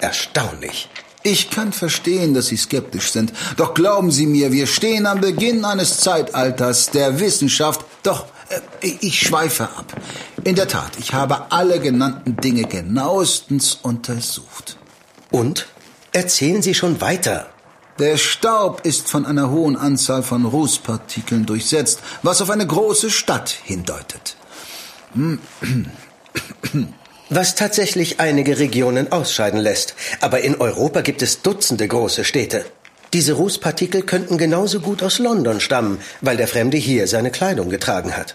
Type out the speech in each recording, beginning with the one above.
erstaunlich. Ich kann verstehen, dass Sie skeptisch sind. Doch glauben Sie mir, wir stehen am Beginn eines Zeitalters der Wissenschaft. Doch, ich schweife ab. In der Tat, ich habe alle genannten Dinge genauestens untersucht. Und? Erzählen Sie schon weiter. Der Staub ist von einer hohen Anzahl von Rußpartikeln durchsetzt, was auf eine große Stadt hindeutet. Was tatsächlich einige Regionen ausscheiden lässt. Aber in Europa gibt es Dutzende große Städte. Diese Rußpartikel könnten genauso gut aus London stammen, weil der Fremde hier seine Kleidung getragen hat.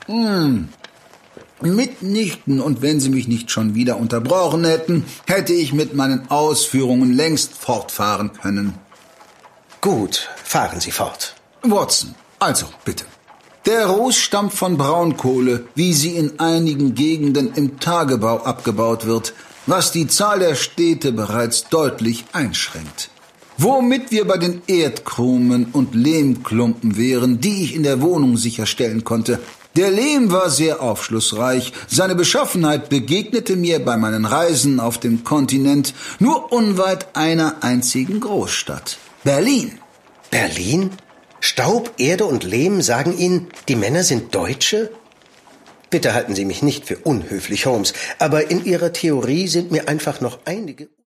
Mitnichten, und wenn Sie mich nicht schon wieder unterbrochen hätten, hätte ich mit meinen Ausführungen längst fortfahren können. Gut, fahren Sie fort. Watson, also bitte. Der Ruß stammt von Braunkohle, wie sie in einigen Gegenden im Tagebau abgebaut wird, was die Zahl der Städte bereits deutlich einschränkt. Womit wir bei den Erdkrumen und Lehmklumpen wären, die ich in der Wohnung sicherstellen konnte. Der Lehm war sehr aufschlussreich, seine Beschaffenheit begegnete mir bei meinen Reisen auf dem Kontinent nur unweit einer einzigen Großstadt, Berlin. Berlin? Staub, Erde und Lehm sagen Ihnen, die Männer sind Deutsche? Bitte halten Sie mich nicht für unhöflich, Holmes, aber in Ihrer Theorie sind mir einfach noch einige...